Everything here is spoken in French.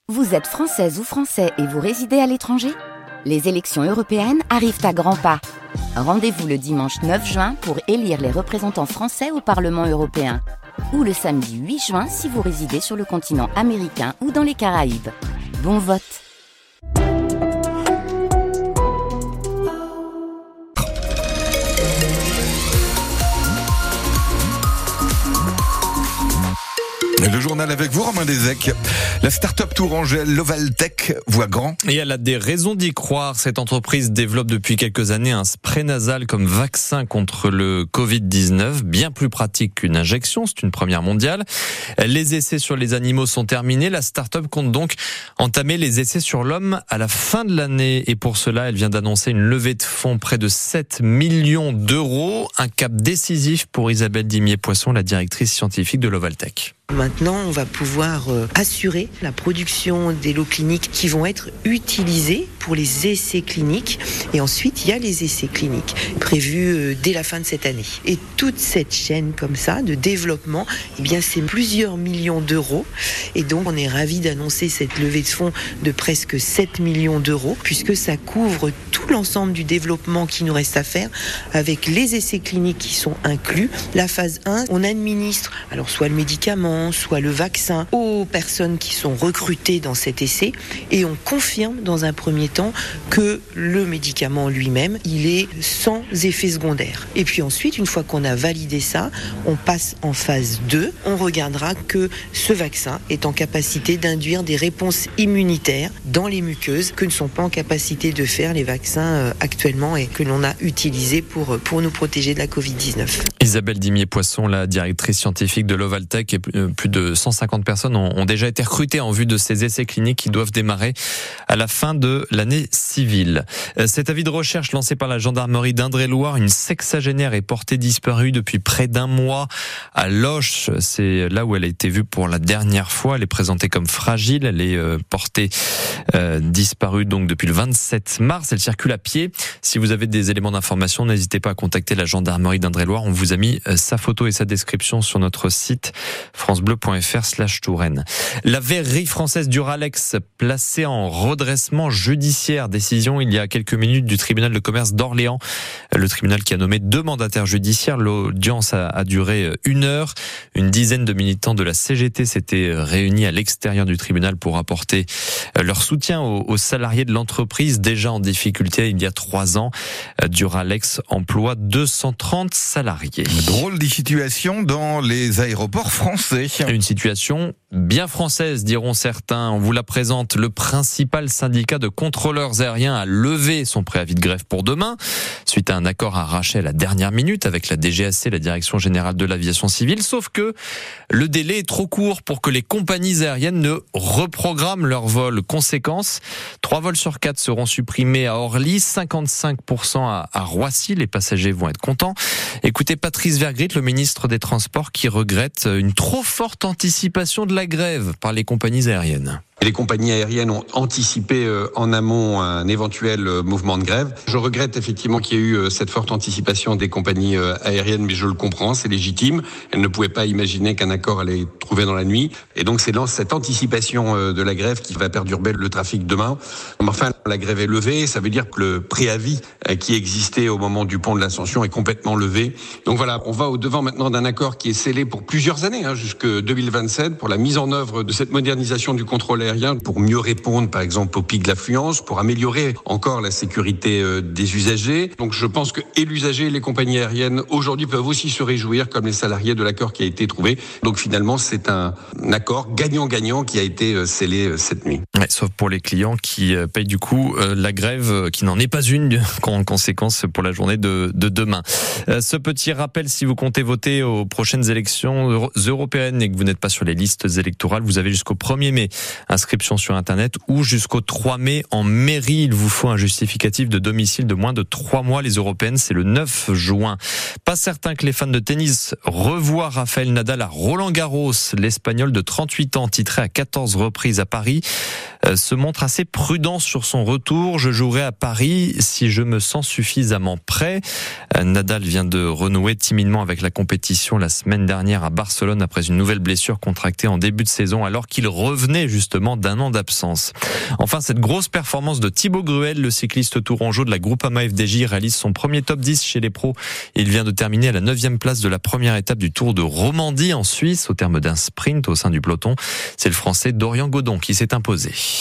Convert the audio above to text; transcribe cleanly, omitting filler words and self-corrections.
Vous êtes française ou français et vous résidez à l'étranger ? Les élections européennes arrivent à grands pas. Rendez-vous le dimanche 9 juin pour élire les représentants français au Parlement européen. Ou le samedi 8 juin si vous résidez sur le continent américain ou dans les Caraïbes. Bon vote! Le journal avec vous, Romain Desec. La start-up tourangelle Lovaltec voit grand. Et elle a des raisons d'y croire. Cette entreprise développe depuis quelques années un spray nasal comme vaccin contre le Covid-19, bien plus pratique qu'une injection. C'est une première mondiale. Les essais sur les animaux sont terminés. La start-up compte donc entamer les essais sur l'homme à la fin de l'année. Et pour cela, elle vient d'annoncer une levée de fonds près de 7 millions d'euros. Un cap décisif pour Isabelle Dimier-Poisson, la directrice scientifique de Lovaltec. Maintenant, on va pouvoir assurer la production des lots cliniques qui vont être utilisés pour les essais cliniques. Et ensuite, il y a les essais cliniques prévus dès la fin de cette année. Et toute cette chaîne comme ça de développement, eh bien, c'est plusieurs millions d'euros. Et donc, on est ravis d'annoncer cette levée de fonds de presque 7 millions d'euros, puisque ça couvre tout l'ensemble du développement qui nous reste à faire, avec les essais cliniques qui sont inclus. La phase 1, on administre alors soit le médicament, soit le vaccin aux personnes qui sont recrutées dans cet essai, et on confirme dans un premier temps que le médicament lui-même, il est sans effet secondaire. Et puis ensuite, une fois qu'on a validé ça, on passe en phase 2. On regardera que ce vaccin est en capacité d'induire des réponses immunitaires dans les muqueuses que ne sont pas en capacité de faire les vaccins actuellement et que l'on a utilisés pour nous protéger de la Covid-19. Isabelle Dimier-Poisson, la directrice scientifique de Lovaltec, et plus de 150 personnes ont déjà été recrutées en vue de ces essais cliniques qui doivent démarrer à la fin de l'année civile. Cet avis de recherche lancé par la gendarmerie d'Indre-et-Loire, une sexagénaire est portée disparue depuis près d'un mois à Loches. C'est là où elle a été vue pour la dernière fois. Elle est présentée comme fragile. Elle est portée disparue donc depuis le 27 mars. Elle circule à pied. Si vous avez des éléments d'information, n'hésitez pas à contacter la gendarmerie d'Indre-et-Loire. On vous a mis sa photo et sa description sur notre site francebleu.fr/Touraine. La verrerie française Duralex placée en redressement judiciaire. Décision il y a quelques minutes du tribunal de commerce d'Orléans. Le tribunal qui a nommé 2 mandataires judiciaires. L'audience a duré 1 heure. Une dizaine de militants de la CGT s'étaient réunis à l'extérieur du tribunal pour apporter leur soutien aux salariés de l'entreprise déjà en difficulté il y a 3 ans. Duralex emploie 230 salariés. Drôle de situation dans les aéroports français. Une situation bien française, diront certains. On vous la présente. Le principal syndicat de contrôleurs aériens a levé son préavis de grève pour demain, suite à un accord arraché à la dernière minute avec la DGAC, la Direction Générale de l'Aviation Civile. Sauf que le délai est trop court pour que les compagnies aériennes ne reprogramment leurs vols. Conséquence, 3 vols sur 4 seront supprimés à Orly, 55% à Roissy. Les passagers vont être contents. Écoutez Patrice Vergrit, le ministre des Transports, qui regrette une trop forte anticipation de la grève par les compagnies aériennes. Les compagnies aériennes ont anticipé en amont un éventuel mouvement de grève. Je regrette effectivement qu'il y ait eu cette forte anticipation des compagnies aériennes, mais je le comprends, c'est légitime. Elles ne pouvaient pas imaginer qu'un accord allait être trouvé dans la nuit. Et donc c'est dans cette anticipation de la grève qui va perturber le trafic demain. Enfin, la grève est levée, ça veut dire que le préavis qui existait au moment du pont de l'Ascension est complètement levé. Donc voilà, on va au-devant maintenant d'un accord qui est scellé pour plusieurs années, jusque 2027, pour la mise en œuvre de cette modernisation du contrôle aérien, pour mieux répondre par exemple aux pics de l'affluence, pour améliorer encore la sécurité des usagers. Donc je pense que et l'usager et les compagnies aériennes aujourd'hui peuvent aussi se réjouir comme les salariés de l'accord qui a été trouvé. Donc finalement c'est un accord gagnant-gagnant qui a été scellé cette nuit. Ouais, sauf pour les clients qui payent du coup la grève qui n'en est pas une en conséquence pour la journée de demain. Ce petit rappel, si vous comptez voter aux prochaines élections européennes et que vous n'êtes pas sur les listes électorales, vous avez jusqu'au 1er mai. Inscription sur Internet ou jusqu'au 3 mai en mairie. Il vous faut un justificatif de domicile de moins de 3 mois. Les européennes, c'est le 9 juin. Pas certain que les fans de tennis revoient Rafael Nadal à Roland-Garros. L'Espagnol de 38 ans, titré à 14 reprises à Paris, se montre assez prudent sur son son retour. Je jouerai à Paris si je me sens suffisamment prêt. Nadal vient de renouer timidement avec la compétition la semaine dernière à Barcelone après une nouvelle blessure contractée en début de saison alors qu'il revenait justement d'un an d'absence. Enfin, cette grosse performance de Thibaut Gruel, le cycliste tourangeau de la Groupama FDJ, réalise son premier top 10 chez les pros. Il vient de terminer à la 9e place de la première étape du Tour de Romandie en Suisse au terme d'un sprint au sein du peloton. C'est le Français Dorian Godon qui s'est imposé.